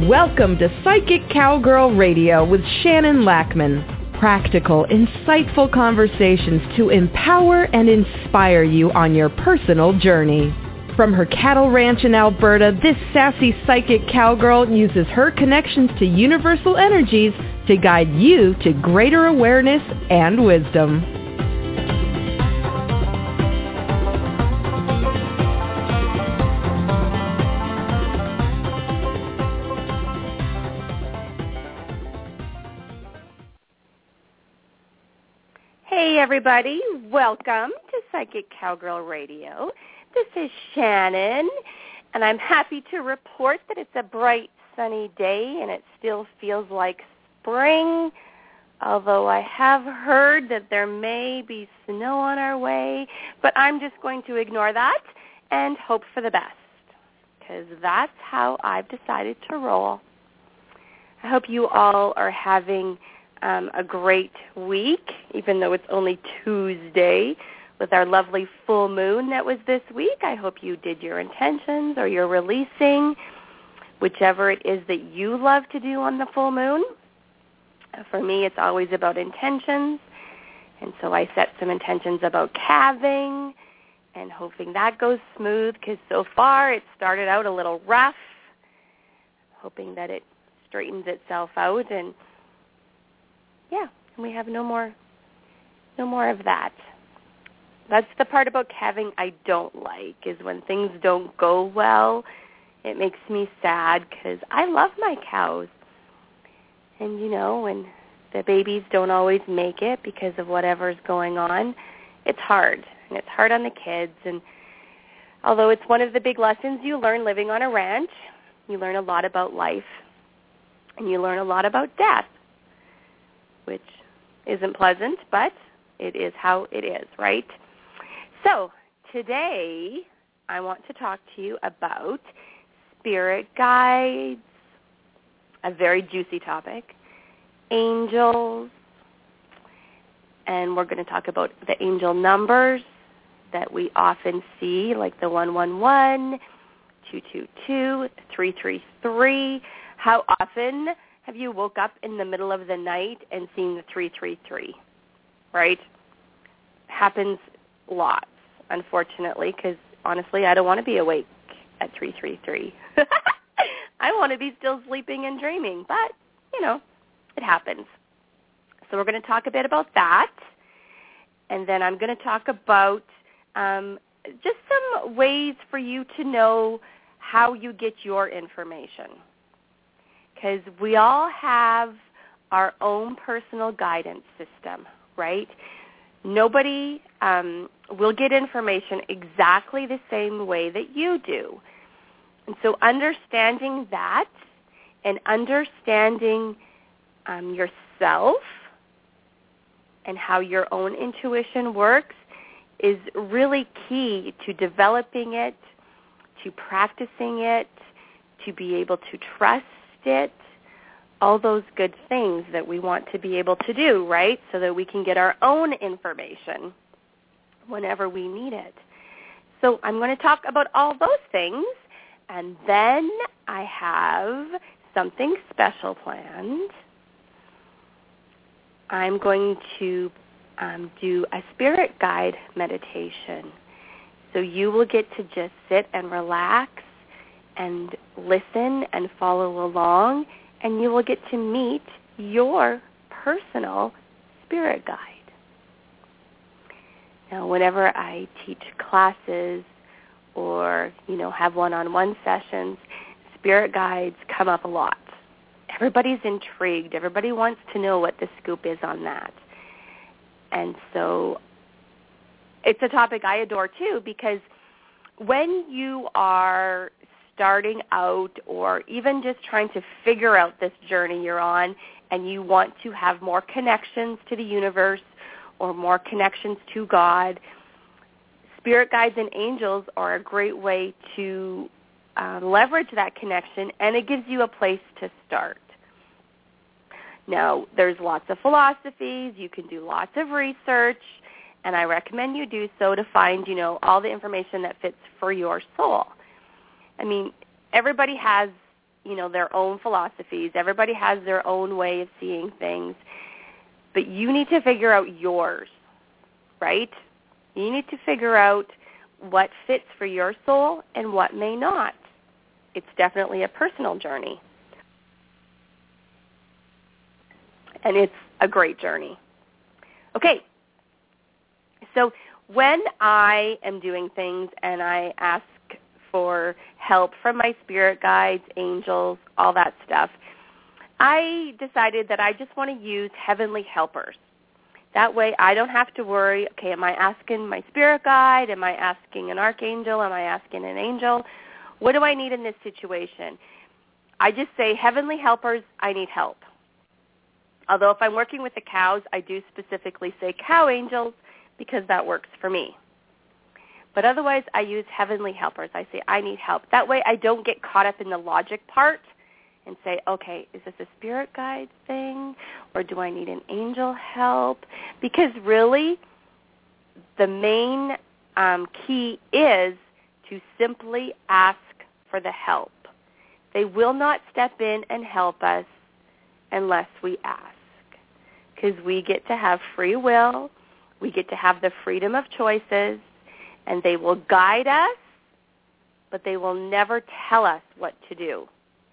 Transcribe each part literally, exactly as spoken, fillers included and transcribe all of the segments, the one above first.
Welcome to Psychic Cowgirl Radio with Shannon Lackman. Practical, insightful conversations to empower and inspire you on your personal journey. From her cattle ranch in Alberta, this sassy psychic cowgirl uses her connections to universal energies to guide you to greater awareness and wisdom. Hey everybody, welcome to Psychic Cowgirl Radio. This is Shannon, and I'm happy to report that it's a bright, sunny day, and it still feels like spring, although I have heard that there may be snow on our way, but I'm just going to ignore that and hope for the best, because that's how I've decided to roll. I hope you all are having um, a great week, even though it's only Tuesday, with our lovely full moon that was this week. I hope you did your intentions or your releasing, whichever it is that you love to do on the full moon. For me, it's always about intentions, and so I set some intentions about calving and hoping that goes smooth, because so far it started out a little rough, hoping that it straightens itself out, and yeah, we have no more, no more of that. That's the part about calving I don't like, is when things don't go well. It makes me sad because I love my cows. And, you know, when the babies don't always make it because of whatever's going on, it's hard. And it's hard on the kids. And although it's one of the big lessons you learn living on a ranch, you learn a lot about life. And you learn a lot about death, which isn't pleasant, but it is how it is, right? So today I want to talk to you about spirit guides, a very juicy topic, angels, and we're going to talk about the angel numbers that we often see, like the one one one, two two two, three three three. How often have you woke up in the middle of the night and seen the three three three, right? Happens lots, unfortunately, because honestly, I don't want to be awake at three three three. I want to be still sleeping and dreaming, but, you know, it happens. So we're going to talk a bit about that, and then I'm going to talk about um, just some ways for you to know how you get your information, because we all have our own personal guidance system, right? Nobody um, will get information exactly the same way that you do. And so understanding that and understanding um, yourself and how your own intuition works is really key to developing it, to practicing it, to be able to trust it, all those good things that we want to be able to do, right, so that we can get our own information whenever we need it. So I'm going to talk about all those things, and then I have something special planned. I'm going to um, do a spirit guide meditation. So you will get to just sit and relax and listen and follow along, and you will get to meet your personal spirit guide. Now, whenever I teach classes or, you know, have one-on-one sessions, spirit guides come up a lot. Everybody's intrigued. Everybody wants to know what the scoop is on that. And so it's a topic I adore, too, because when you are starting out or even just trying to figure out this journey you're on and you want to have more connections to the universe or more connections to God, spirit guides and angels are a great way to uh, leverage that connection, and it gives you a place to start. Now, there's lots of philosophies. You can do lots of research, and I recommend you do so to find, you know, all the information that fits for your soul. I mean, everybody has you know, their own philosophies. Everybody has their own way of seeing things. But you need to figure out yours, right? You need to figure out what fits for your soul and what may not. It's definitely a personal journey. And it's a great journey. Okay, so when I am doing things and I ask for help from my spirit guides, angels, all that stuff, I decided that I just want to use heavenly helpers. That way I don't have to worry, okay, am I asking my spirit guide? Am I asking an archangel? Am I asking an angel? What do I need in this situation? I just say, heavenly helpers, I need help. Although if I'm working with the cows, I do specifically say cow angels because that works for me. But otherwise, I use heavenly helpers. I say, I need help. That way I don't get caught up in the logic part and say, okay, is this a spirit guide thing or do I need an angel help? Because really, the main um, key is to simply ask for the help. They will not step in and help us unless we ask, because we get to have free will, we get to have the freedom of choices, and they will guide us, but they will never tell us what to do.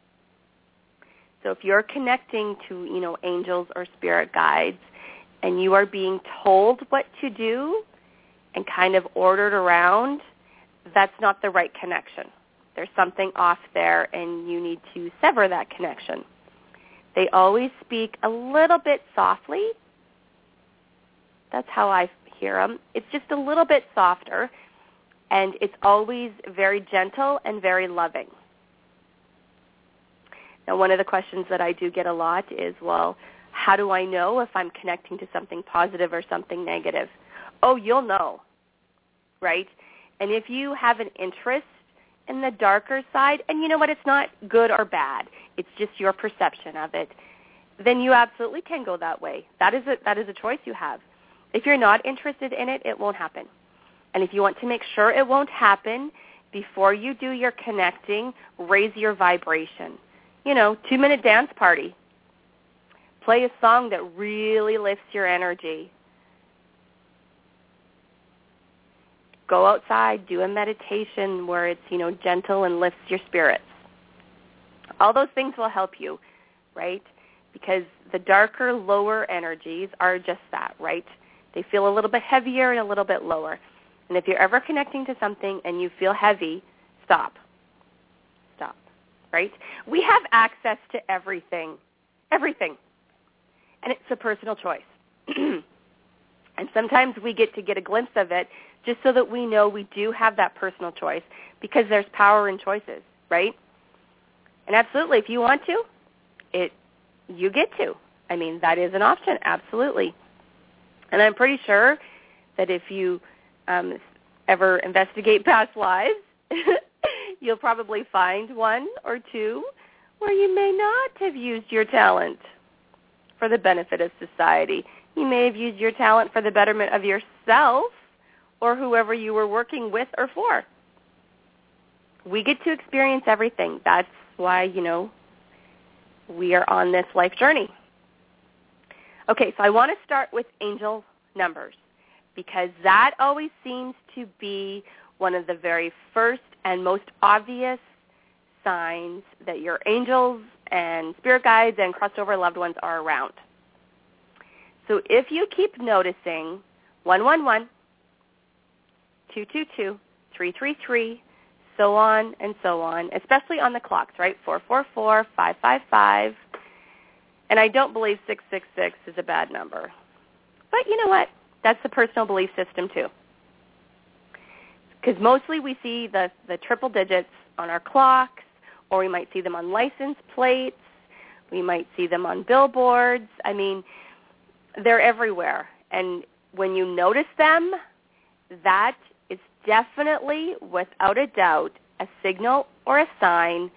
So if you're connecting to, you know, angels or spirit guides, and you are being told what to do and kind of ordered around, that's not the right connection. There's something off there, and you need to sever that connection. They always speak a little bit softly. That's how I hear them. It's just a little bit softer, and it's always very gentle and very loving. Now, one of the questions that I do get a lot is, well, how do I know if I'm connecting to something positive or something negative? Oh, you'll know, right? And if you have an interest in the darker side, and you know what, it's not good or bad, it's just your perception of it, then you absolutely can go that way. That is a, that is a choice you have. If you're not interested in it, it won't happen. And if you want to make sure it won't happen, before you do your connecting, raise your vibration. You know, two-minute dance party. Play a song that really lifts your energy. Go outside, do a meditation where it's, you know, gentle and lifts your spirits. All those things will help you, right? Because the darker, lower energies are just that, right? They feel a little bit heavier and a little bit lower. And if you're ever connecting to something and you feel heavy, stop. Stop, right? We have access to everything, everything. And it's a personal choice. And sometimes we get to get a glimpse of it just so that we know we do have that personal choice, because there's power in choices, right? And absolutely, if you want to, it you get to. I mean, that is an option, absolutely. And I'm pretty sure that if you um, ever investigate past lives, you'll probably find one or two where you may not have used your talent for the benefit of society. You may have used your talent for the betterment of yourself or whoever you were working with or for. We get to experience everything. That's why, you know, we are on this life journey. Okay, so I want to start with angel numbers, because that always seems to be one of the very first and most obvious signs that your angels and spirit guides and crossover loved ones are around. So if you keep noticing one one one, two two two, three three three, so on and so on, especially on the clocks, right? four four four, five five five. And I don't believe six six six is a bad number. But you know what? That's the personal belief system too. Because mostly we see the, the triple digits on our clocks, or we might see them on license plates. We might see them on billboards. I mean, they're everywhere. And when you notice them, that is definitely, without a doubt, a signal or a sign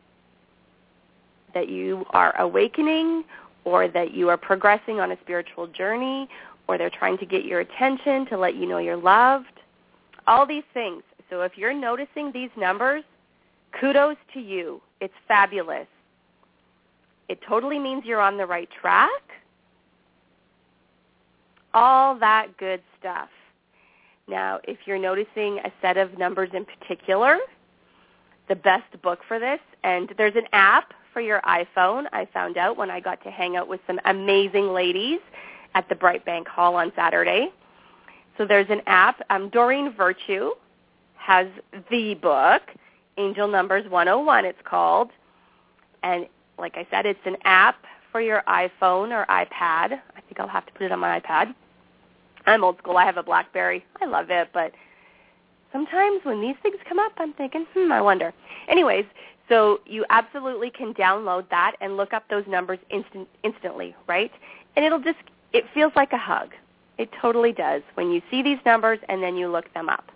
that you are awakening, or that you are progressing on a spiritual journey, or they're trying to get your attention to let you know you're loved. All these things. So if you're noticing these numbers, Kudos to you. It's fabulous. It totally means you're on the right track. All that good stuff. Now, if you're noticing a set of numbers in particular, the best book for this, and there's an app for your iPhone, I found out when I got to hang out with some amazing ladies at the Bright Bank Hall on Saturday. So there's an app. Um, Doreen Virtue has the book, Angel Numbers one oh one it's called. And like I said, it's an app for your iPhone or iPad. I think I'll have to put it on my iPad. I'm old school. I have a BlackBerry. I love it, but sometimes when these things come up, I'm thinking, hmm, I wonder. Anyways, so you absolutely can download that and look up those numbers instant, instantly, right? And it'll just, it feels like a hug. It totally does when you see these numbers and then you look them up.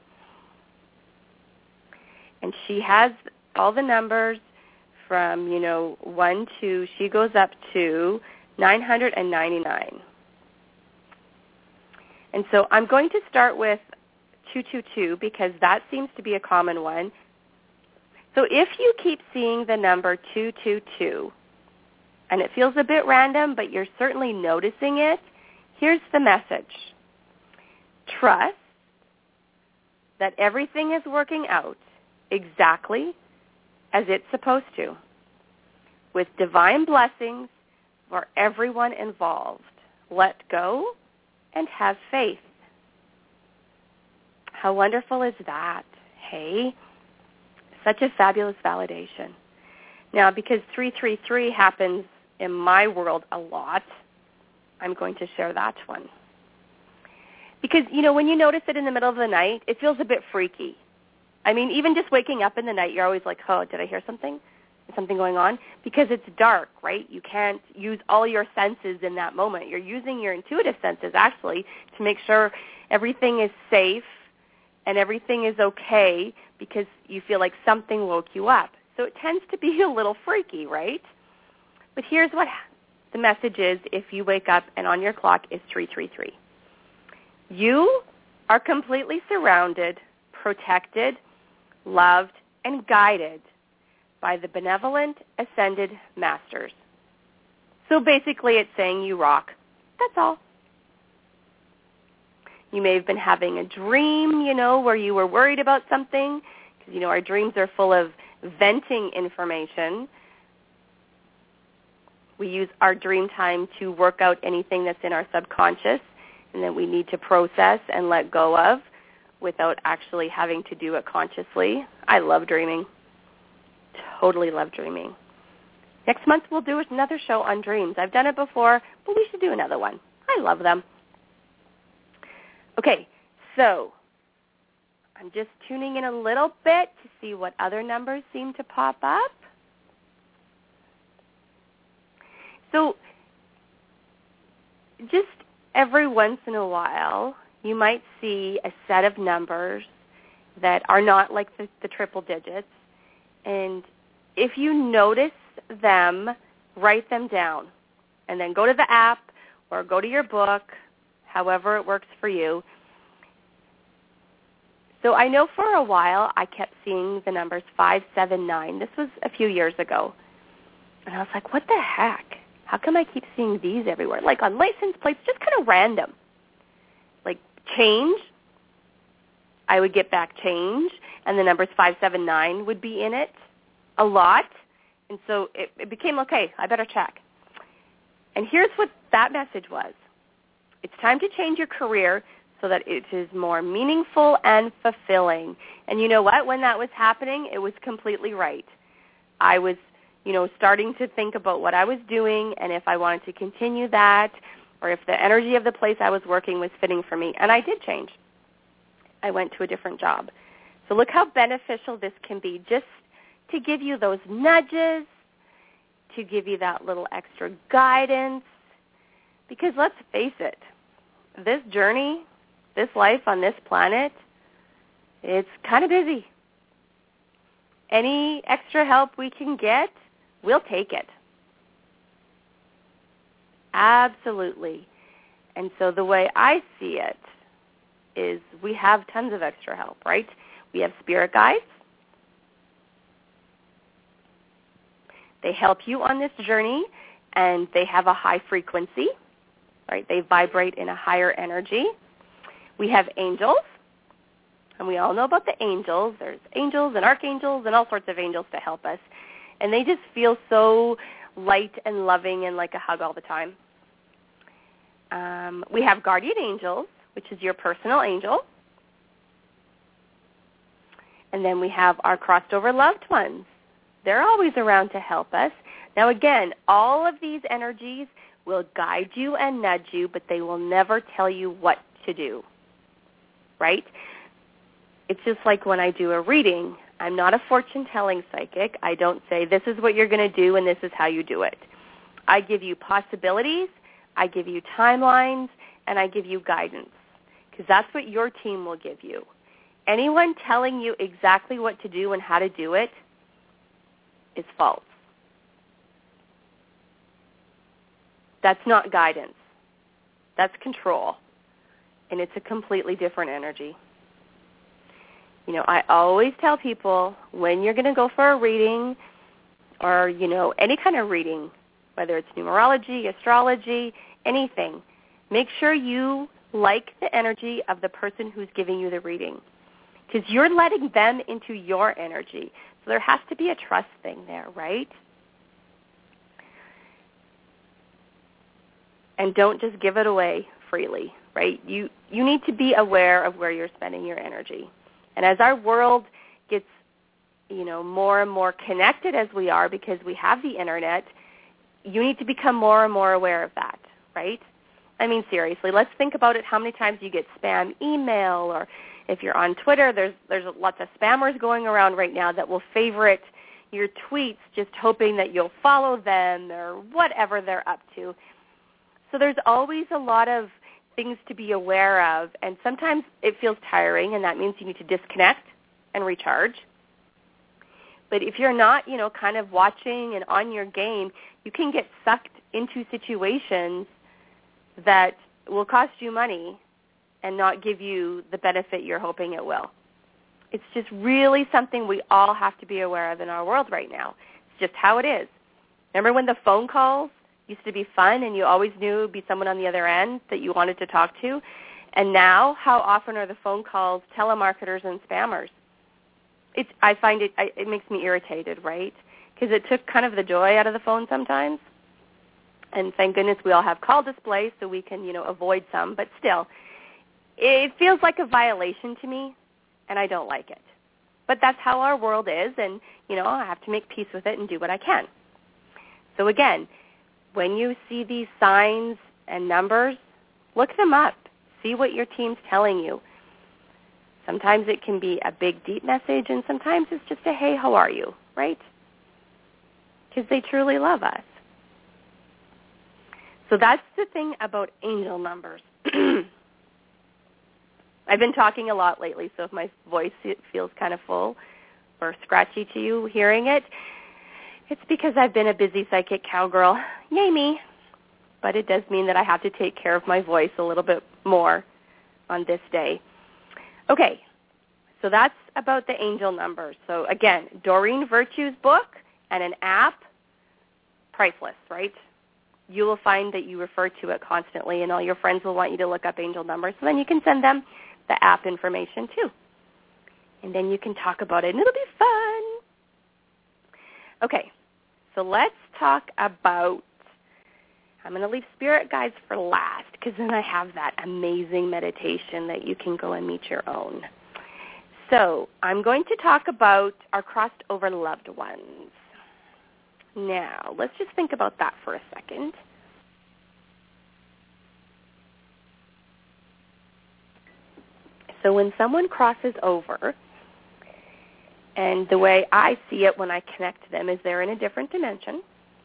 And she has all the numbers from, you know, one to, she goes up to nine hundred ninety-nine. And so I'm going to start with two two two because that seems to be a common one. So if you keep seeing the number two two two, and it feels a bit random, but you're certainly noticing it, here's the message. Trust that everything is working out exactly as it's supposed to, with divine blessings for everyone involved. Let go and have faith. How wonderful is that? Hey, such a fabulous validation. Now, because three three three happens in my world a lot, I'm going to share that one. Because, you know, when you notice it in the middle of the night, it feels a bit freaky. I mean, even just waking up in the night, you're always like, oh, did I hear something? Is something going on? Because it's dark, right? You can't use all your senses in that moment. You're using your intuitive senses, actually, to make sure everything is safe and everything is okay because you feel like something woke you up. So it tends to be a little freaky, right? But here's what the message is if you wake up and on your clock is three three three. You are completely surrounded, protected, loved, and guided by the benevolent ascended masters. So basically it's saying you rock. That's all. You may have been having a dream, you know, where you were worried about something, because, you know, our dreams are full of venting information. We use our dream time to work out anything that's in our subconscious and that we need to process and let go of without actually having to do it consciously. I love dreaming. Totally love dreaming. Next month we'll do another show on dreams. I've done it before, but we should do another one. I love them. Okay, so I'm just tuning in a little bit to see what other numbers seem to pop up. So just every once in a while, you might see a set of numbers that are not like the, the triple digits. And if you notice them, write them down. And then go to the app or go to your book, however it works for you. So I know for a while I kept seeing the numbers five seven nine. This was a few years ago. And I was like, what the heck? How come I keep seeing these everywhere? Like on license plates, just kind of random. Like change, I would get back change, and the numbers five seven nine would be in it a lot. And so it, it became, okay, I better check. And here's what that message was. It's time to change your career so that it is more meaningful and fulfilling. And you know what? When that was happening, it was completely right. I was, you know, starting to think about what I was doing and if I wanted to continue that or if the energy of the place I was working was fitting for me. And I did change. I went to a different job. So look how beneficial this can be, just to give you those nudges, to give you that little extra guidance. Because let's face it, this journey, this life on this planet, it's kind of busy. Any extra help we can get, we'll take it. Absolutely. And so the way I see it is we have tons of extra help, right? We have spirit guides. They help you on this journey, and they have a high frequency, right? They vibrate in a higher energy. We have angels, and we all know about the angels. There's angels and archangels and all sorts of angels to help us, and they just feel so light and loving and like a hug all the time. Um, we have guardian angels, which is your personal angel. And then we have our crossed over loved ones. They're always around to help us. Now again, all of these energies will guide you and nudge you, but they will never tell you what to do, right? It's just like when I do a reading. I'm not a fortune-telling psychic. I don't say this is what you're going to do and this is how you do it. I give you possibilities, I give you timelines, and I give you guidance, because that's what your team will give you. Anyone telling you exactly what to do and how to do it is false. That's not guidance. That's control. And it's a completely different energy. You know, I always tell people when you're going to go for a reading or, you know, any kind of reading, whether it's numerology, astrology, anything, make sure you like the energy of the person who's giving you the reading, because you're letting them into your energy. So there has to be a trust thing there, right? And don't just give it away freely, right? You you need to be aware of where you're spending your energy. And as our world gets, you know, more and more connected as we are because we have the internet, you need to become more and more aware of that, right? I mean, seriously, let's think about it. How many times you get spam email, or if you're on Twitter, there's there's lots of spammers going around right now that will favorite your tweets just hoping that you'll follow them or whatever they're up to. So there's always a lot of things to be aware of, and sometimes it feels tiring, and that means you need to disconnect and recharge. But if you're not, you know, kind of watching and on your game, you can get sucked into situations that will cost you money and not give you the benefit you're hoping it will. It's just really something we all have to be aware of in our world right now. It's just how it is. Remember when the phone calls used to be fun and you always knew it would be someone on the other end that you wanted to talk to? And now, how often are the phone calls telemarketers and spammers? It's, I find it, I, it makes me irritated, right? Because it took kind of the joy out of the phone sometimes. And thank goodness we all have call displays so we can, you know, avoid some. But still, it feels like a violation to me, and I don't like it. But that's how our world is, and, you know, I have to make peace with it and do what I can. So again, when you see these signs and numbers, look them up. See what your team's telling you. Sometimes it can be a big, deep message, and sometimes it's just a, hey, how are you, right? Because they truly love us. So that's the thing about angel numbers. I've been talking a lot lately, so if my voice feels kind of full or scratchy to you hearing it, it's because I've been a busy psychic cowgirl. Yay me. But it does mean that I have to take care of my voice a little bit more on this day. Okay, so that's about the angel numbers. So again, Doreen Virtue's book and an app, priceless, right? You will find that you refer to it constantly, and all your friends will want you to look up angel numbers. So then you can send them the app information too. And then you can talk about it, and it'll be fun. Okay, so let's talk about, I'm going to leave spirit guides for last, because then I have that amazing meditation that you can go and meet your own. So I'm going to talk about our crossed over loved ones. Now, let's just think about that for a second. So when someone crosses over, and the way I see it when I connect them is they're in a different dimension,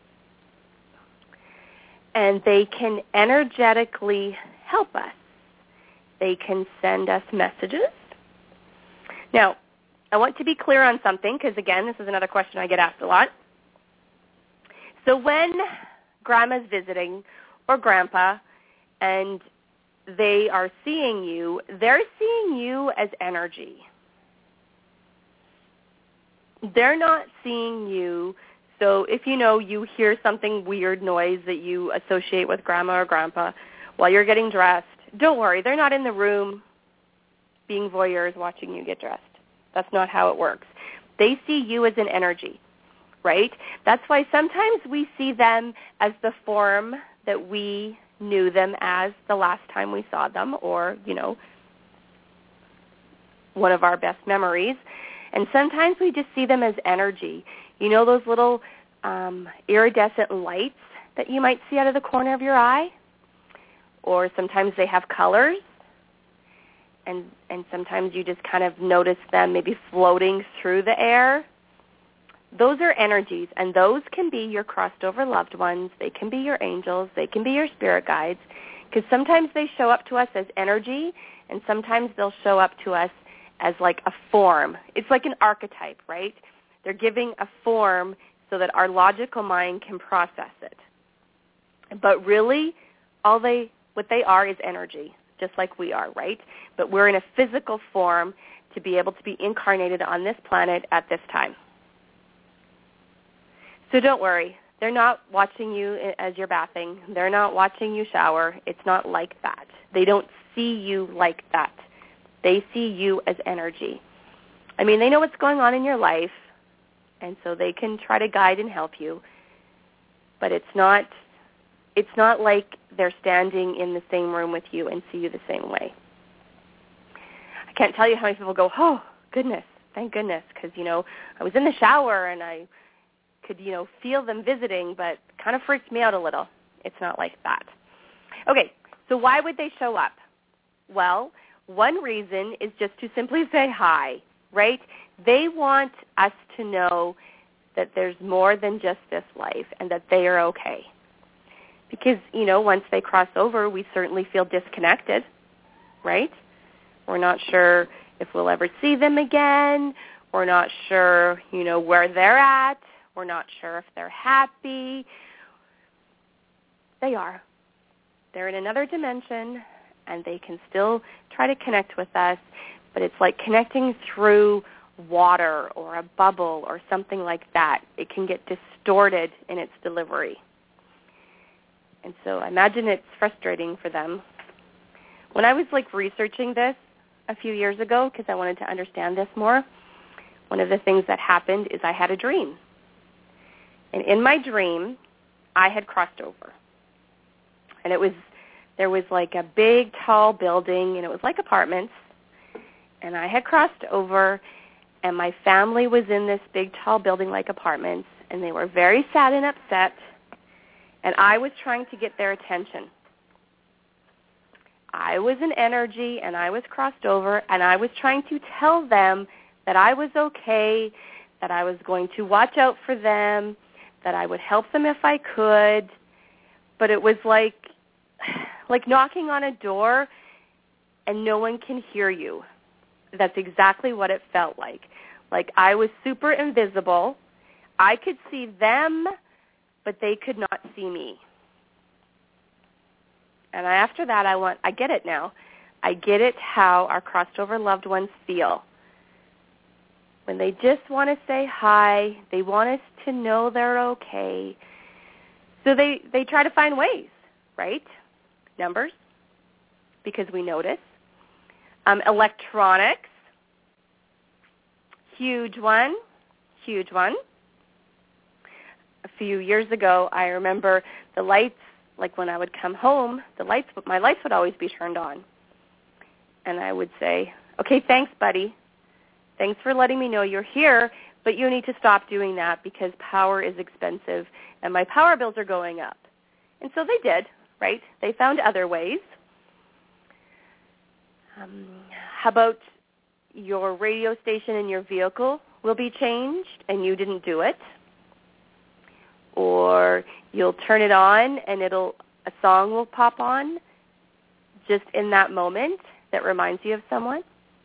and they can energetically help us. They can send us messages. Now, I want to be clear on something, because, again, this is another question I get asked a lot. So when Grandma's visiting or Grandpa and they are seeing you, they're seeing you as energy. They're not seeing you So if you know you hear something weird noise that you associate with grandma or grandpa while you're getting dressed, don't worry. They're not in the room being voyeurs watching you get dressed. That's not how it works. They see you as an energy, right? That's why sometimes we see them as the form that we knew them as the last time we saw them, or, you know, one of our best memories. And sometimes we just see them as energy. You know those little um, iridescent lights that you might see out of the corner of your eye? Or sometimes they have colors, and, and sometimes you just kind of notice them maybe floating through the air. Those are energies, and those can be your crossed over loved ones. They can be your angels. They can be your spirit guides, because sometimes they show up to us as energy, and sometimes they'll show up to us as like a form. It's like an archetype, right? They're giving a form so that our logical mind can process it. But really, all they what they are is energy, just like we are, right? But we're in a physical form to be able to be incarnated on this planet at this time. So don't worry. They're not watching you as you're bathing. They're not watching you shower. It's not like that. They don't see you like that. They see you as energy. I mean, they know what's going on in your life, and so they can try to guide and help you. But it's not it's not like they're standing in the same room with you and see you the same way. I can't tell you how many people go, oh, goodness, thank goodness, because, you know, I was in the shower and I could, you know, feel them visiting, but kind of freaked me out a little. It's not like that. Okay, so why would they show up? Well, one reason is just to simply say hi, right? They want us to know that there's more than just this life and that they are okay. Because, you know, once they cross over, we certainly feel disconnected, right? We're not sure if we'll ever see them again. We're not sure, you know, where they're at. We're not sure if they're happy. They are. They're in another dimension, and they can still try to connect with us, but it's like connecting through water or a bubble or something like that. It can get distorted in its delivery. And so I imagine it's frustrating for them. When I was like researching this a few years ago, because I wanted to understand this more, one of the things that happened is I had a dream. And in my dream, I had crossed over. And it was, there was like a big, tall building, and it was like apartments. And I had crossed over, and my family was in this big, tall building like apartments, and they were very sad and upset. And I was trying to get their attention. I was an energy, and I was crossed over, and I was trying to tell them that I was okay, that I was going to watch out for them, that I would help them if I could. But it was like, like knocking on a door, and no one can hear you. That's exactly what it felt like. Like I was super invisible. I could see them, but they could not see me. And after that, I went, I get it now. I get it how our crossed over loved ones feel. When they just want to say hi, they want us to know they're okay. So they, they try to find ways, right? Numbers, because we notice. Um, electronics, huge one, huge one. A few years ago, I remember the lights, like when I would come home, the lights, my lights would always be turned on. And I would say, okay, thanks, buddy. Thanks for letting me know you're here, but you need to stop doing that because power is expensive and my power bills are going up. And so they did, right? They found other ways. Um, how about your radio station in your vehicle will be changed and you didn't do it? Or you'll turn it on and it'll a song will pop on just in that moment that reminds you of someone.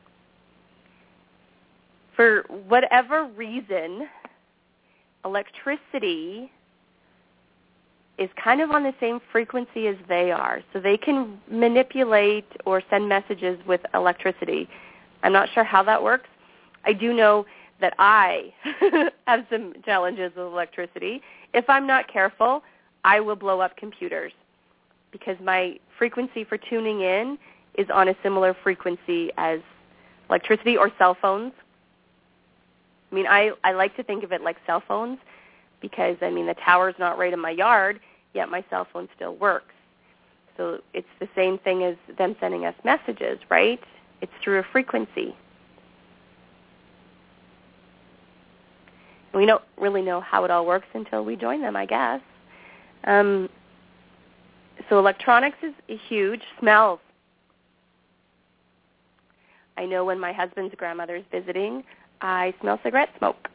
For whatever reason, electricity is kind of on the same frequency as they are. So they can manipulate or send messages with electricity. I'm not sure how that works. I do know that I have some challenges with electricity. If I'm not careful, I will blow up computers because my frequency for tuning in is on a similar frequency as electricity or cell phones. I mean, I, I like to think of it like cell phones because, I mean, the tower's not right in my yard, yet my cell phone still works. So it's the same thing as them sending us messages, right? It's through a frequency. We don't really know how it all works until we join them, I guess. Um, so electronics is huge. Smells. I know when my husband's grandmother's visiting, I smell cigarette smoke.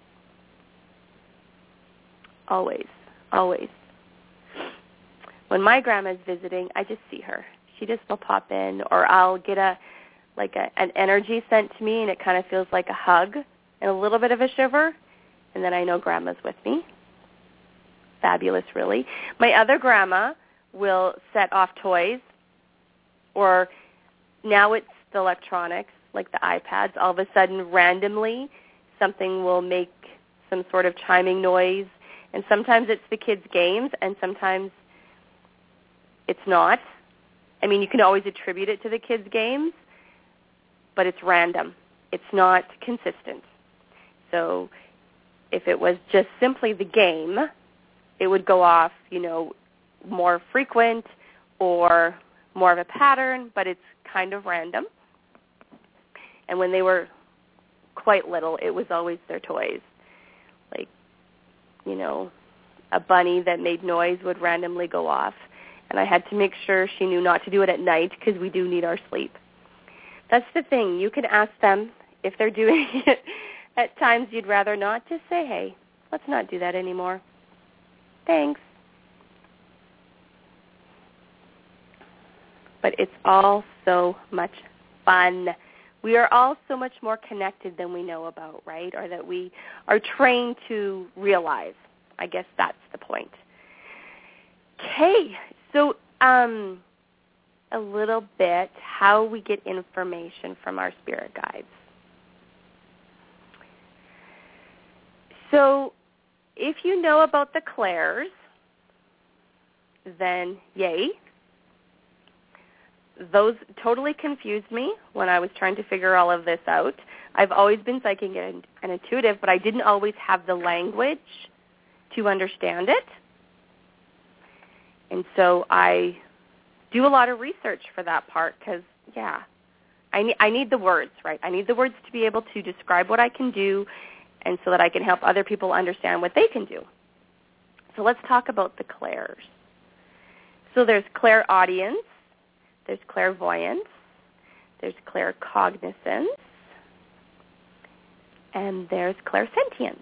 Always, always. When my grandma's visiting, I just see her. She just will pop in, or I'll get a like a, an energy sent to me, and it kind of feels like a hug and a little bit of a shiver, and then I know Grandma's with me. Fabulous, really. My other grandma will set off toys, or now it's the electronics, like the iPads. All of a sudden, randomly, something will make some sort of chiming noise, and sometimes it's the kids' games, and sometimes it's not. I mean, you can always attribute it to the kids' games, but it's random. It's not consistent. So if it was just simply the game, it would go off, you know, more frequent or more of a pattern, but it's kind of random. And when they were quite little, it was always their toys. Like, you know, a bunny that made noise would randomly go off. And I had to make sure she knew not to do it at night because we do need our sleep. That's the thing. You can ask them if they're doing it at times you'd rather not. Just say, hey, let's not do that anymore. Thanks. But it's all so much fun. We are all so much more connected than we know about, right? Or that we are trained to realize. I guess that's the point. Okay, so um, a little bit how we get information from our spirit guides. So if you know about the clairs, then yay. Those totally confused me when I was trying to figure all of this out. I've always been psychic and, and intuitive, but I didn't always have the language to understand it. And so I do a lot of research for that part because, yeah, I need, I need the words, right? I need the words to be able to describe what I can do and so that I can help other people understand what they can do. So let's talk about the clairs. So there's clairaudience, there's clairvoyance, there's claircognizance, and there's clairsentience.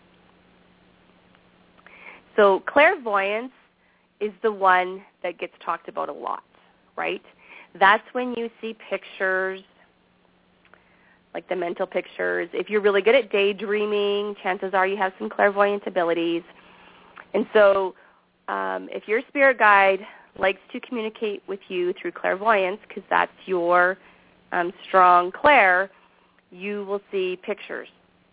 So clairvoyance is the one that gets talked about a lot, right? That's when you see pictures, like the mental pictures. If you're really good at daydreaming, chances are you have some clairvoyant abilities. And so um, if your spirit guide likes to communicate with you through clairvoyance, because that's your um, strong clair, you will see pictures.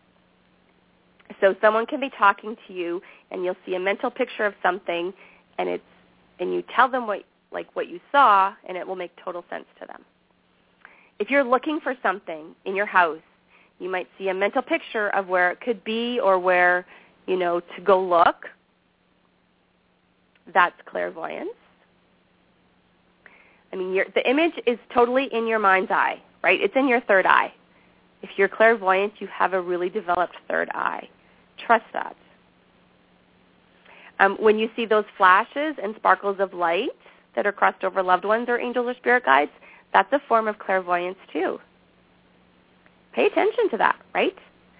So someone can be talking to you, and you'll see a mental picture of something, and it's and you tell them what like what you saw, and it will make total sense to them. If you're looking for something in your house, you might see a mental picture of where it could be or where, you know, to go look. That's clairvoyance. I mean, your, the image is totally in your mind's eye, right? It's in your third eye. If you're clairvoyant, you have a really developed third eye. Trust that. Um, when you see those flashes and sparkles of light that are crossed over loved ones or angels or spirit guides, that's a form of clairvoyance too. Pay attention to that, right?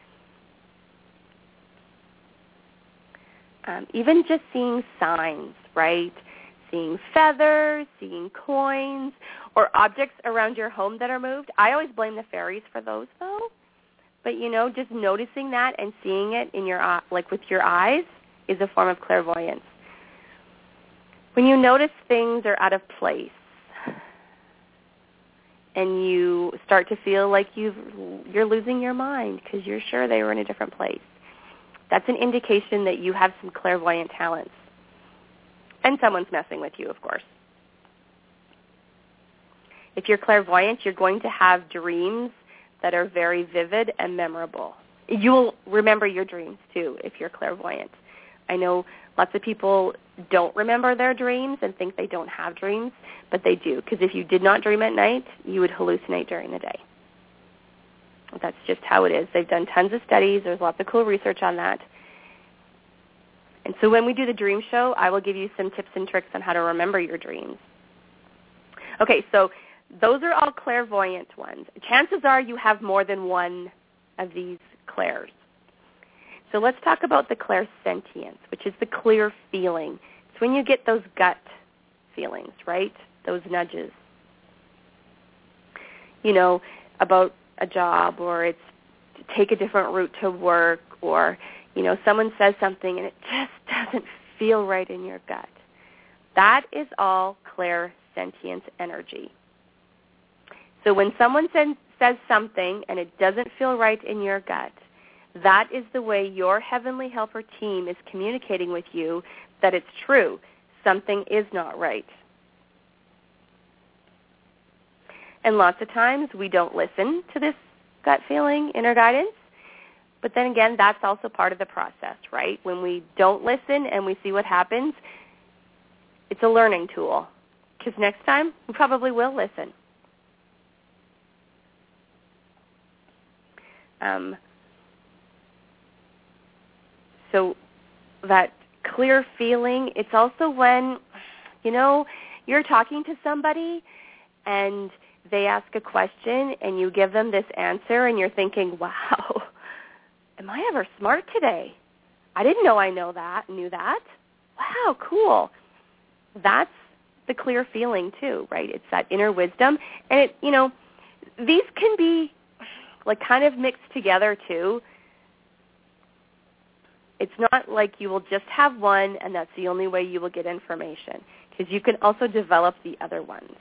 Um, even just seeing signs, right? Seeing feathers, seeing coins, or objects around your home that are moved. I always blame the fairies for those, though. But, you know, just noticing that and seeing it in your like with your eyes is a form of clairvoyance. When you notice things are out of place, and you start to feel like you've, you're losing your mind because you're sure they were in a different place. That's an indication that you have some clairvoyant talents. And someone's messing with you, of course. If you're clairvoyant, you're going to have dreams that are very vivid and memorable. You'll remember your dreams, too, if you're clairvoyant. I know lots of people don't remember their dreams and think they don't have dreams, but they do, because if you did not dream at night, you would hallucinate during the day. That's just how it is. They've done tons of studies. There's lots of cool research on that. And so when we do the dream show, I will give you some tips and tricks on how to remember your dreams. Okay, so those are all clairvoyant ones. Chances are you have more than one of these clairs. So let's talk about the clairsentience, which is the clear feeling. It's when you get those gut feelings, right? Those nudges. You know, about a job, or it's to take a different route to work, or, you know, someone says something and it just doesn't feel right in your gut. That is all clairsentience energy. So when someone says, says something and it doesn't feel right in your gut, that is the way your Heavenly Helper team is communicating with you that it's true. Something is not right. And lots of times we don't listen to this gut feeling, inner guidance. But then again, that's also part of the process, right? When we don't listen and we see what happens, it's a learning tool. Because next time, we probably will listen. Um, so that clear feeling, it's also when, you know, you're talking to somebody and they ask a question and you give them this answer and you're thinking, wow, am I ever smart today? I didn't know I know that, knew that. Wow, cool. That's the clear feeling too, right? It's that inner wisdom. And it, you know, these can be like kind of mixed together too. It's not like you will just have one and that's the only way you will get information, because you can also develop the other ones.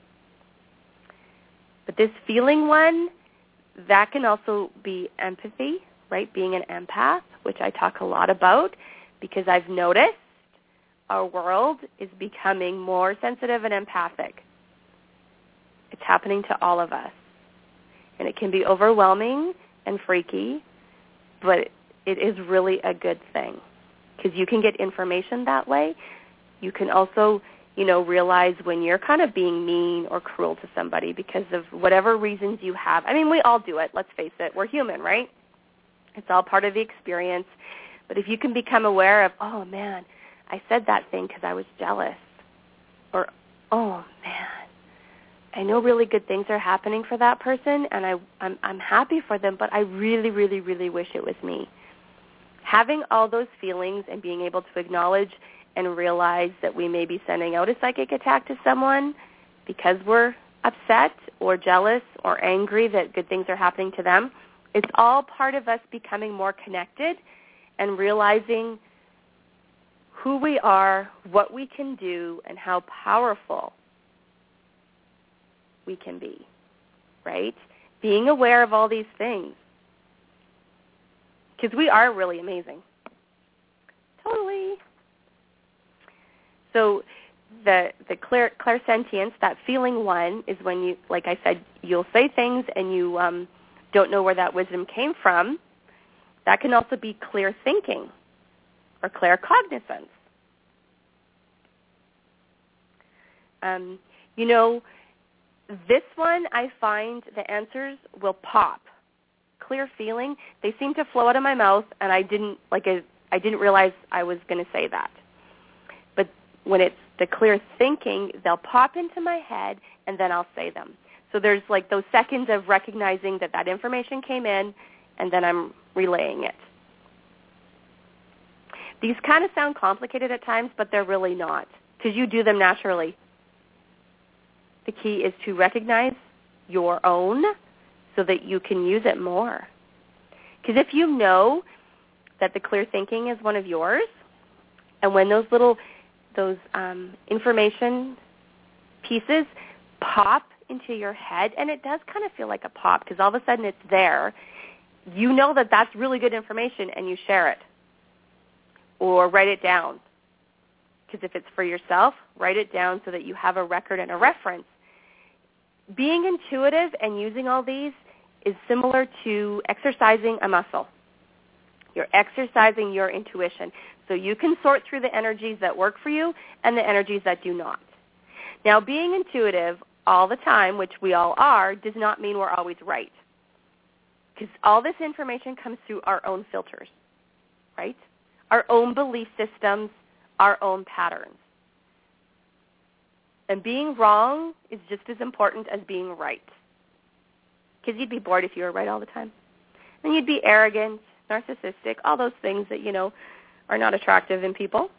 But this feeling one, that can also be empathy, right? Being an empath, which I talk a lot about, because I've noticed our world is becoming more sensitive and empathic. It's happening to all of us. And it can be overwhelming and freaky, but it is really a good thing, because you can get information that way. You can also, you know, realize when you're kind of being mean or cruel to somebody because of whatever reasons you have. I mean, we all do it. Let's face it. We're human, right? It's all part of the experience. But if you can become aware of, oh, man, I said that thing because I was jealous. Or, oh, man, I know really good things are happening for that person, and I, I'm, I'm happy for them, but I really, really, really wish it was me. Having all those feelings and being able to acknowledge and realize that we may be sending out a psychic attack to someone because we're upset or jealous or angry that good things are happening to them, it's all part of us becoming more connected and realizing who we are, what we can do, and how powerful we can be, right? Being aware of all these things. Because we are really amazing. Totally. So the the clair, clairsentience, that feeling one, is when you, like I said, you'll say things and you um, don't know where that wisdom came from. That can also be clear thinking or claircognizance. Um, you know, this one I find the answers will pop. Clear feeling, they seem to flow out of my mouth, and I didn't like I, I didn't realize I was going to say that. But when it's the clear thinking, they'll pop into my head, and then I'll say them. So there's like those seconds of recognizing that that information came in, and then I'm relaying it. These kind of sound complicated at times, but they're really not, because you do them naturally. The key is to recognize your own so that you can use it more. Because if you know that the clear thinking is one of yours, and when those little, those um, information pieces pop into your head, and it does kind of feel like a pop because all of a sudden it's there. You know that that's really good information, and you share it or write it down. Because if it's for yourself, write it down so that you have a record and a reference. Being intuitive and using all these is similar to exercising a muscle. You're exercising your intuition. So you can sort through the energies that work for you and the energies that do not. Now, being intuitive all the time, which we all are, does not mean we're always right. Because all this information comes through our own filters, right? Our own belief systems, our own patterns. And being wrong is just as important as being right. Because you'd be bored if you were right all the time. And you'd be arrogant, narcissistic, all those things that, you know, are not attractive in people.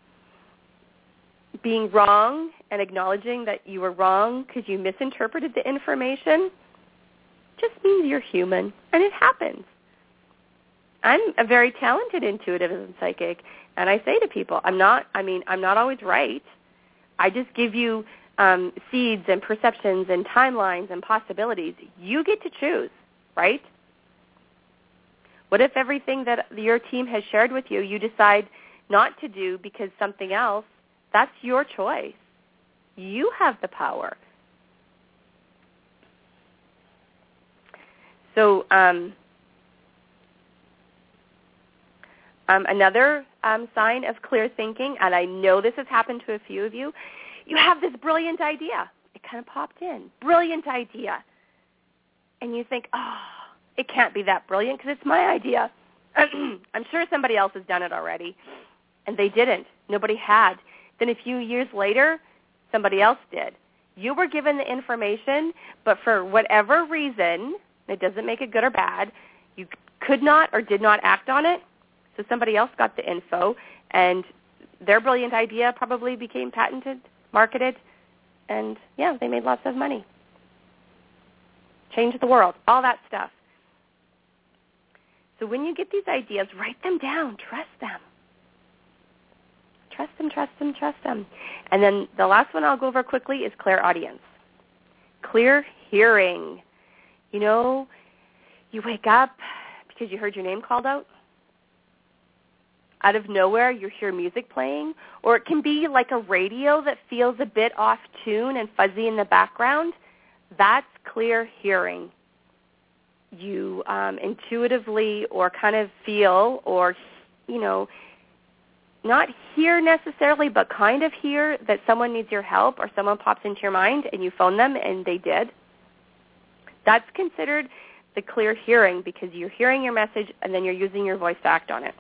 Being wrong and acknowledging that you were wrong because you misinterpreted the information just means you're human, and it happens. I'm a very talented intuitive and psychic, and I say to people, I'm not, I mean, I'm not always right. I just give you um, seeds and perceptions and timelines and possibilities. You get to choose, right? What if everything that your team has shared with you, you decide not to do because something else? That's your choice. You have the power. So um, um, another um, sign of clear thinking, and I know this has happened to a few of you, you have this brilliant idea. It kind of popped in. Brilliant idea. And you think, oh, it can't be that brilliant because it's my idea. I'm sure somebody else has done it already. And they didn't. Nobody had. Then a few years later, somebody else did. You were given the information, but for whatever reason, it doesn't make it good or bad, you could not or did not act on it, so somebody else got the info, and their brilliant idea probably became patented, marketed, and, yeah, they made lots of money. Changed the world, all that stuff. So when you get these ideas, write them down. Trust them. Trust them, trust them, trust them. And then the last one I'll go over quickly is clairaudience. Clear hearing. You know, you wake up because you heard your name called out. Out of nowhere, you hear music playing. Or it can be like a radio that feels a bit off tune and fuzzy in the background. That's clear hearing. You um, intuitively or kind of feel or, you know, not hear necessarily, but kind of hear that someone needs your help or someone pops into your mind and you phone them and they did. That's considered the clear hearing because you're hearing your message and then you're using your voice to act on it.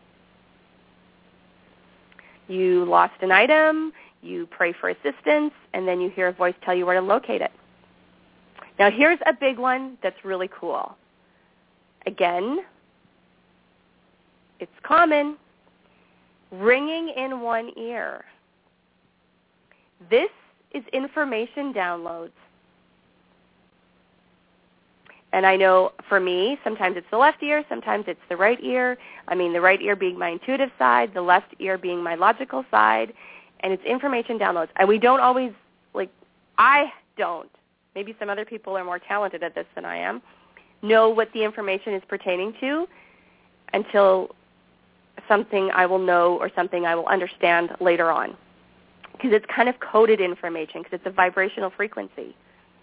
You lost an item, you pray for assistance, and then you hear a voice tell you where to locate it. Now here's a big one that's really cool. Again, it's common. Ringing in one ear. This is information downloads. And I know for me, sometimes it's the left ear, sometimes it's the right ear. I mean, the right ear being my intuitive side, the left ear being my logical side, and it's information downloads. And we don't always, like, I don't, maybe some other people are more talented at this than I am, know what the information is pertaining to until something I will know or something I will understand later on. Because it's kind of coded information because it's a vibrational frequency.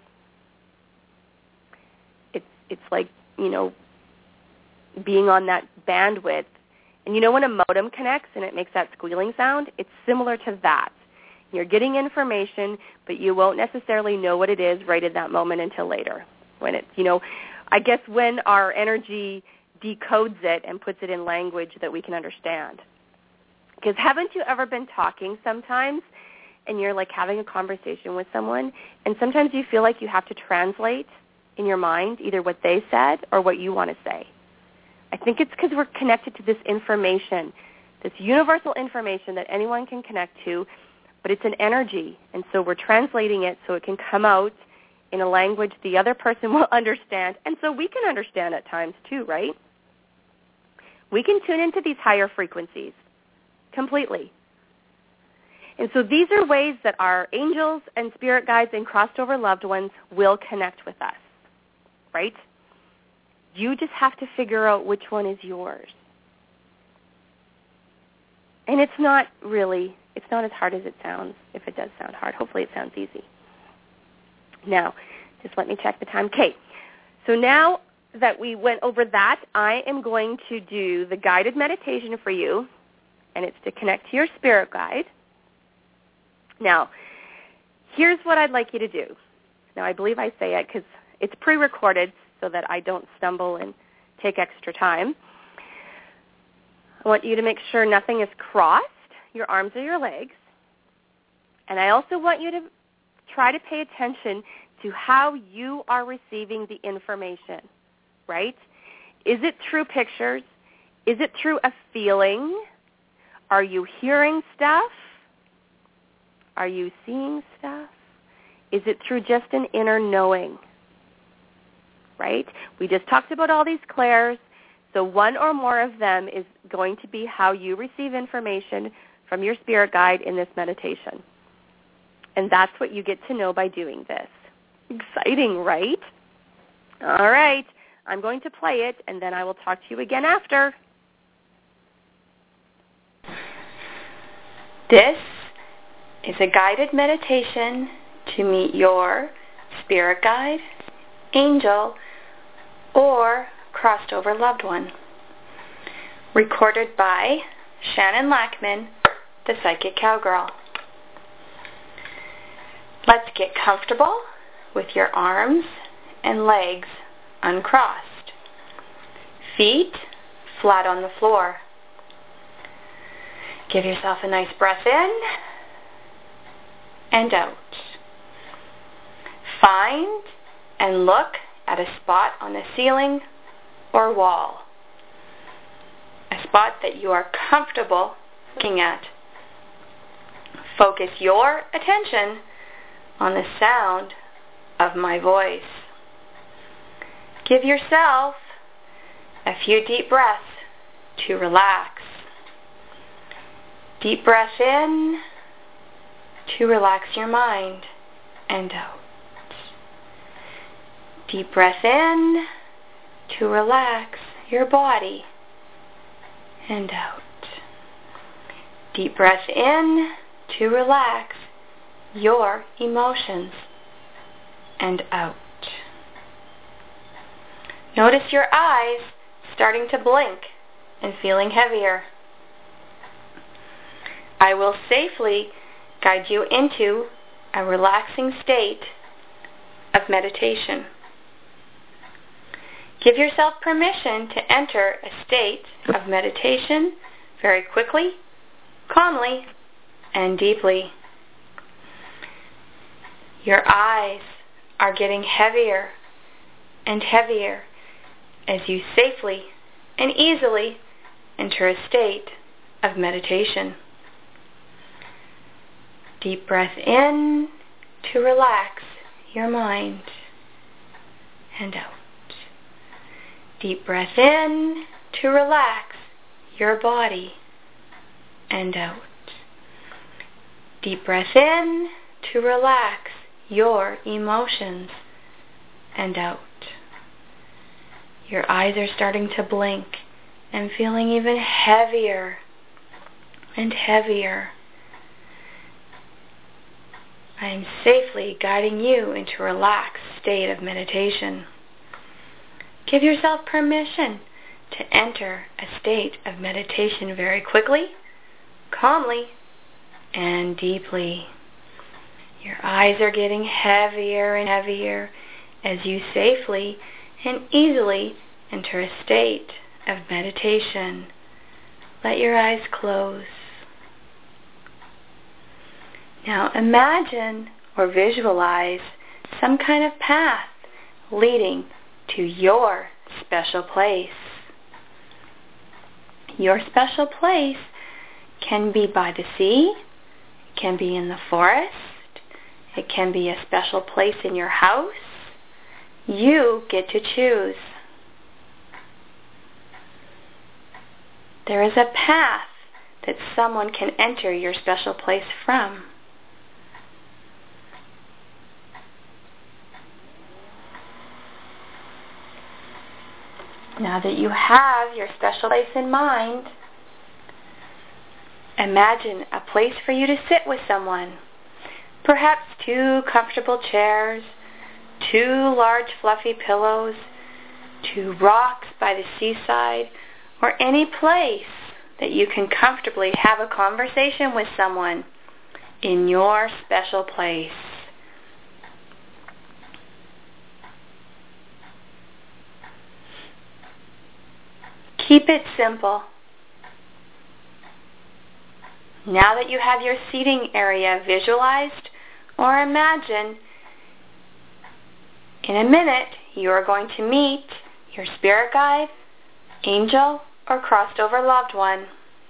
It's it's like, you know, being on that bandwidth. And you know when a modem connects and it makes that squealing sound? It's similar to that. You're getting information, but you won't necessarily know what it is right at that moment until later. When it's, you know, I guess when our energy decodes it and puts it in language that we can understand. Because haven't you ever been talking sometimes and you're like having a conversation with someone and sometimes you feel like you have to translate in your mind either what they said or what you want to say? I think it's because we're connected to this information, this universal information that anyone can connect to, but it's an energy, and so we're translating it so it can come out in a language the other person will understand, and so we can understand at times too, right? We can tune into these higher frequencies completely. And so these are ways that our angels and spirit guides and crossed over loved ones will connect with us, right? You just have to figure out which one is yours. And it's not really, it's not as hard as it sounds, if it does sound hard. Hopefully it sounds easy. Now, just let me check the time. Okay, so now that we went over that, I am going to do the guided meditation for you, and it's to connect to your spirit guide. Now, here's what I'd like you to do. Now, I believe I say it because it's pre-recorded so that I don't stumble and take extra time. I want you to make sure nothing is crossed, your arms or your legs. And I also want you to try to pay attention to how you are receiving the information, right? Is it through pictures? Is it through a feeling? Are you hearing stuff? Are you seeing stuff? Is it through just an inner knowing, right? We just talked about all these clairs. So one or more of them is going to be how you receive information from your spirit guide in this meditation. And that's what you get to know by doing this. Exciting, right? All right. I'm going to play it, and then I will talk to you again after. This is a guided meditation to meet your spirit guide, angel, or crossed over loved one. Recorded by Shannon Lackman, the Psychic Cowgirl. Let's get comfortable with your arms and legs uncrossed. Feet flat on the floor. Give yourself a nice breath in and out. Find and look at a spot on the ceiling or wall. A spot that you are comfortable looking at. Focus your attention on the sound of my voice. Give yourself a few deep breaths to relax. Deep breath in to relax your mind and out. Deep breath in to relax your body and out. Deep breath in to relax your emotions and out. Notice your eyes starting to blink and feeling heavier. I will safely guide you into a relaxing state of meditation. Give yourself permission to enter a state of meditation very quickly, calmly, and deeply. Your eyes are getting heavier and heavier as you safely and easily enter a state of meditation. Deep breath in to relax your mind and out. Deep breath in to relax your body and out. Deep breath in to relax your emotions and out. Your eyes are starting to blink and feeling even heavier and heavier. I am safely guiding you into a relaxed state of meditation. Give yourself permission to enter a state of meditation very quickly, calmly, and deeply. Your eyes are getting heavier and heavier as you safely and easily enter a state of meditation. Let your eyes close. Now imagine or visualize some kind of path leading to your special place. Your special place can be by the sea, it can be in the forest, it can be a special place in your house. You get to choose. There is a path that someone can enter your special place from. Now that you have your special place in mind, imagine a place for you to sit with someone. Perhaps two comfortable chairs, two large fluffy pillows, two rocks by the seaside, or any place that you can comfortably have a conversation with someone in your special place. Keep it simple. Now that you have your seating area visualized or imagined, in a minute you are going to meet your spirit guide, angel, or crossed over loved one.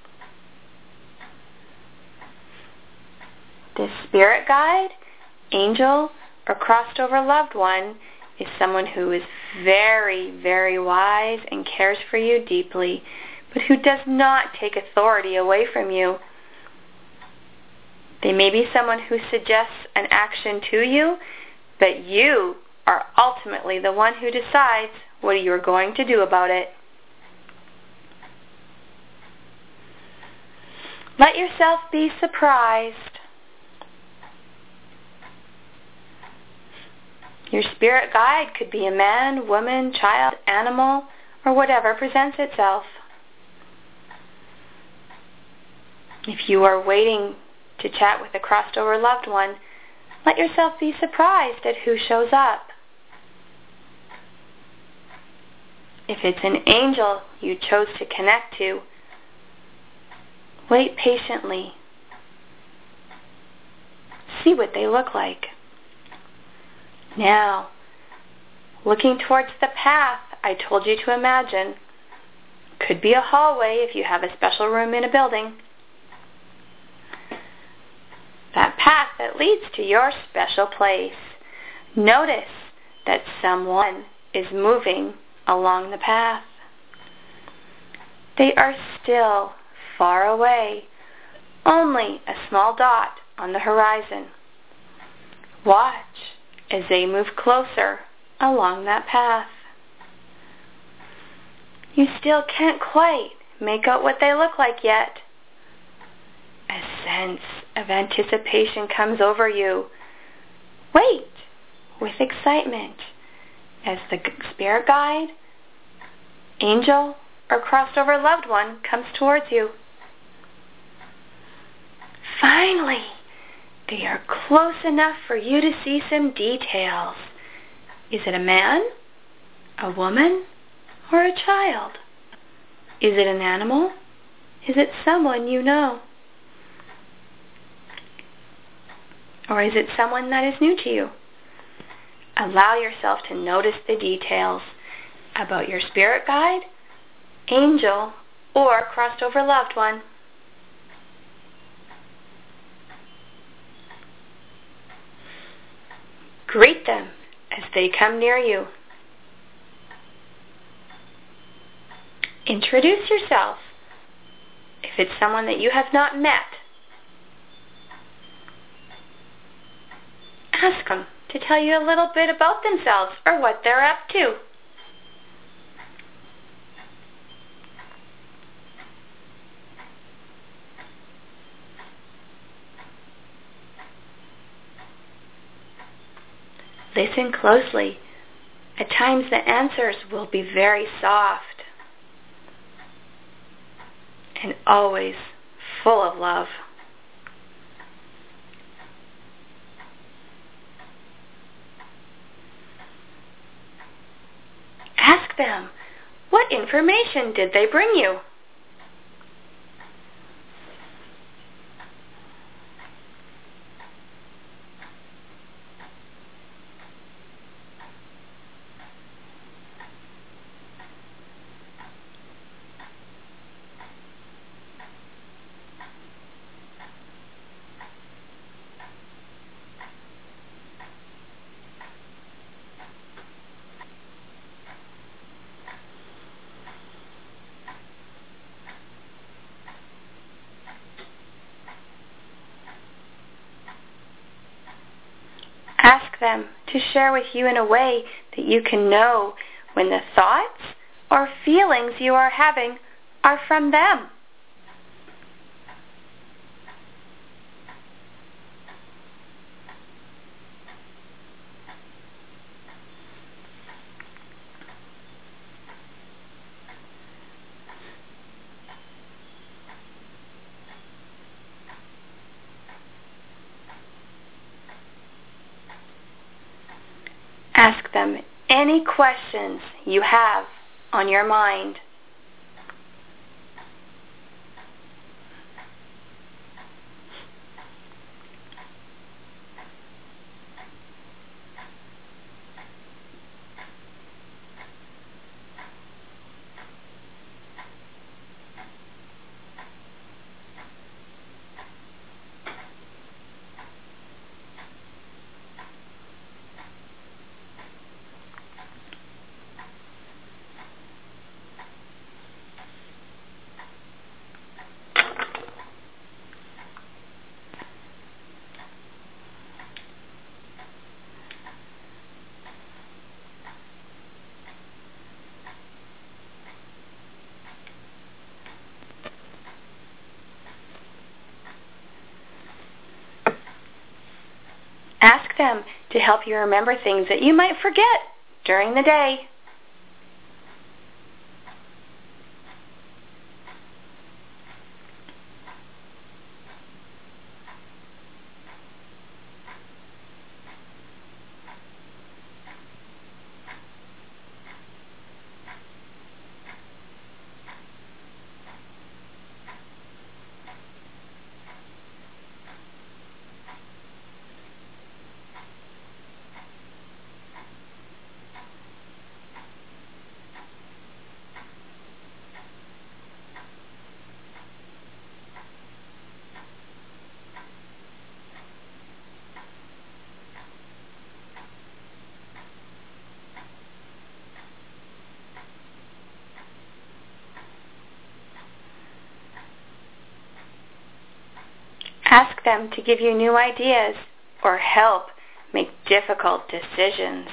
This spirit guide, angel, or crossed over loved one is someone who is very, very wise and cares for you deeply, but who does not take authority away from you. They may be someone who suggests an action to you, but you are ultimately the one who decides what you are going to do about it. Let yourself be surprised. Your spirit guide could be a man, woman, child, animal, or whatever presents itself. If you are waiting to chat with a crossed over loved one, let yourself be surprised at who shows up. If it's an angel you chose to connect to, wait patiently. See what they look like. Now, looking towards the path I told you to imagine, could be a hallway if you have a special room in a building. That path that leads to your special place. Notice that someone is moving along the path. They are still far away, only a small dot on the horizon. Watch as they move closer along that path. You still can't quite make out what they look like yet. A sense of anticipation comes over you. Wait with excitement as the spirit guide, angel, or crossed over loved one comes towards you. Finally, they are close enough for you to see some details. Is it a man, a woman, or a child? Is it an animal? Is it someone you know? Or is it someone that is new to you? Allow yourself to notice the details about your spirit guide, angel, or crossed over loved one. Greet them as they come near you. Introduce yourself if it's someone that you have not met. Ask them to tell you a little bit about themselves or what they're up to. Listen closely. At times the answers will be very soft and always full of love. Ask them, what information did they bring you? ask them to share with you in a way that you can know when the thoughts or feelings you are having are from them. Ask them any questions you have on your mind. Ask them to help you remember things that you might forget during the day. Ask them to give you new ideas or help make difficult decisions.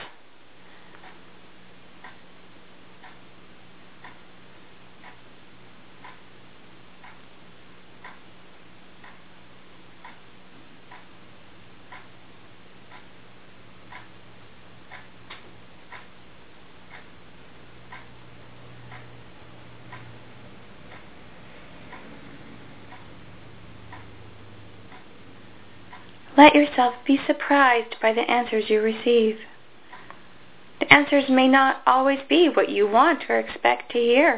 Let yourself be surprised by the answers you receive. The answers may not always be what you want or expect to hear.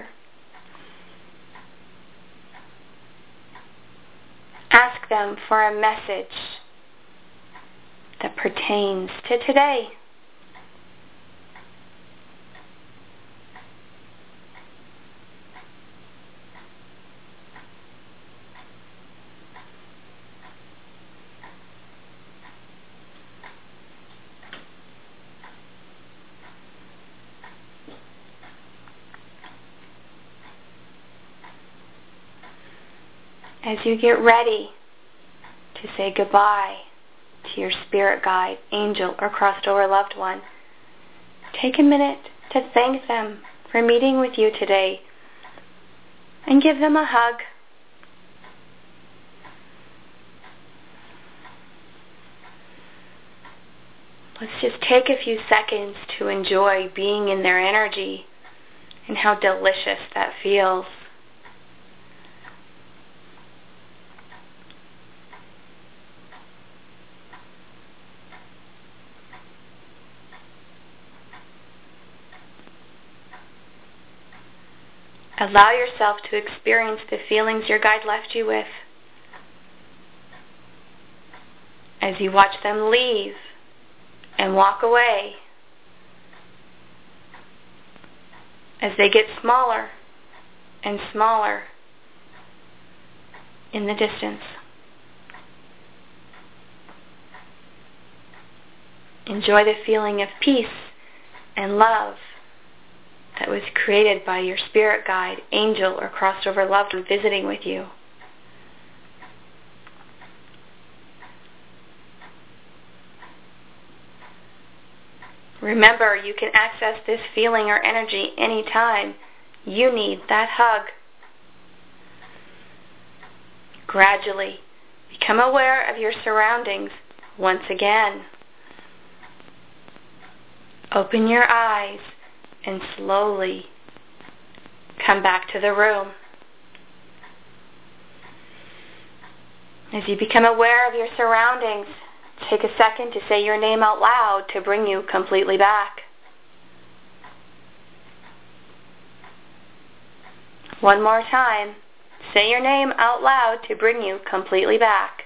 Ask them for a message that pertains to today. As you get ready to say goodbye to your spirit guide, angel, or crossed over loved one, take a minute to thank them for meeting with you today and give them a hug. Let's just take a few seconds to enjoy being in their energy and how delicious that feels. Allow yourself to experience the feelings your guide left you with as you watch them leave and walk away, as they get smaller and smaller in the distance. Enjoy the feeling of peace and love that was created by your spirit guide, angel, or crossed over loved one visiting with you. Remember, you can access this feeling or energy anytime you need that hug. Gradually, become aware of your surroundings once again. Open your eyes and slowly come back to the room. As you become aware of your surroundings, take a second to say your name out loud to bring you completely back. One more time. Say your name out loud to bring you completely back.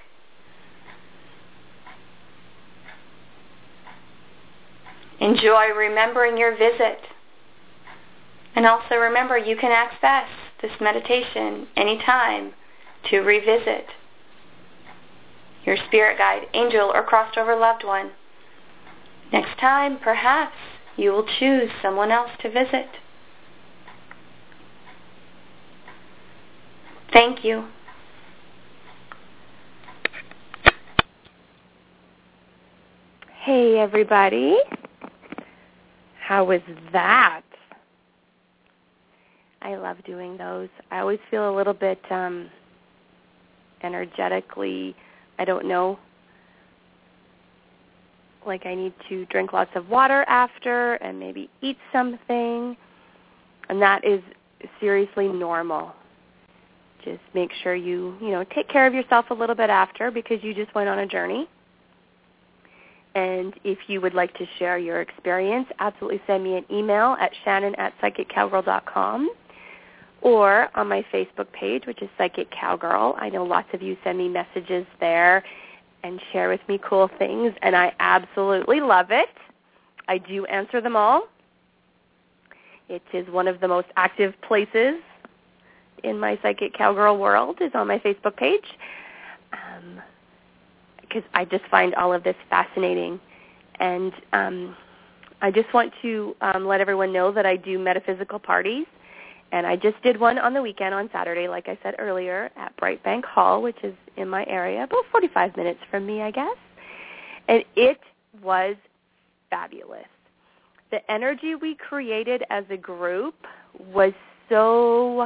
Enjoy remembering your visit. And also remember, you can access this meditation anytime to revisit your spirit guide, angel, or crossed over loved one. Next time, perhaps, you will choose someone else to visit. Thank you. Hey, everybody. How was that? I love doing those. I always feel a little bit um, energetically, I don't know, like I need to drink lots of water after and maybe eat something. And that is seriously normal. Just make sure you, you know, take care of yourself a little bit after because you just went on a journey. And if you would like to share your experience, absolutely send me an email at shannon at psychic cowgirl dot com or on my Facebook page, which is Psychic Cowgirl. I know lots of you send me messages there and share with me cool things, and I absolutely love it. I do answer them all. It is one of the most active places in my Psychic Cowgirl world is on my Facebook page. Um, because I just find all of this fascinating. And um, I just want to um, let everyone know that I do metaphysical parties. And I just did one on the weekend on Saturday, like I said earlier, at Bright Bank Hall, which is in my area, about forty-five minutes from me, I guess. And it was fabulous. The energy we created as a group was so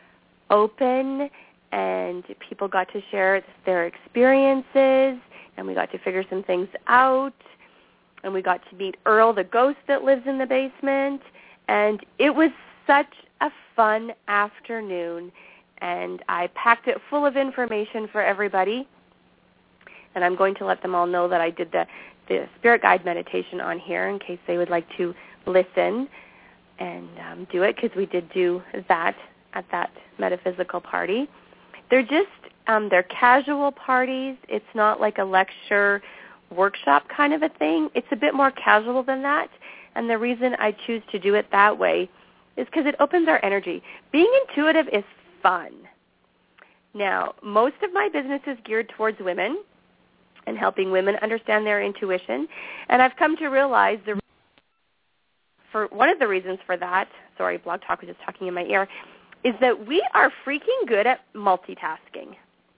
open, and people got to share their experiences, and we got to figure some things out, and we got to meet Earl, the ghost that lives in the basement, and it was such a fun afternoon, and I packed it full of information for everybody, and I'm going to let them all know that I did the, the spirit guide meditation on here in case they would like to listen and um, do it, because we did do that at that metaphysical party. They're just, um, they're casual parties. It's not like a lecture workshop kind of a thing. It's a bit more casual than that. And the reason I choose to do it that way is because it opens our energy. Being intuitive is fun. Now, most of my business is geared towards women and helping women understand their intuition. And I've come to realize the for one of the reasons for that, sorry, Blog Talk was just talking in my ear, is that we are freaking good at multitasking.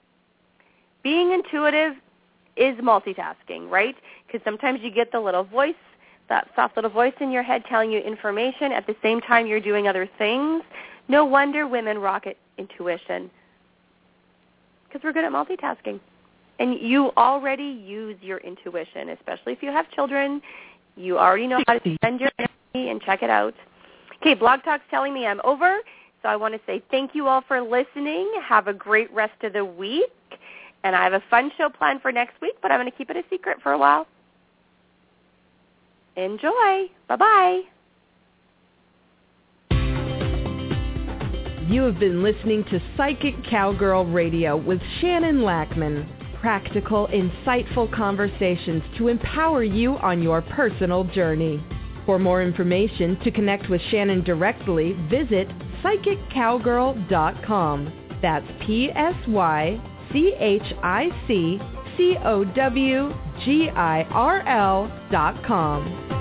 Being intuitive is multitasking, right? Because sometimes you get the little voice, that soft little voice in your head telling you information at the same time you're doing other things. No wonder women rock at intuition, because we're good at multitasking. And you already use your intuition, especially if you have children. You already know how to spend your energy and check it out. Okay, Blog Talk's telling me I'm over. So I want to say thank you all for listening. Have a great rest of the week. And I have a fun show planned for next week, but I'm going to keep it a secret for a while. Enjoy. Bye-bye. You have been listening to Psychic Cowgirl Radio with Shannon Lackman. Practical, insightful conversations to empower you on your personal journey. For more information, to connect with Shannon directly, visit psychic cowgirl dot com. That's P S Y C H I C C O W G I R L dot com.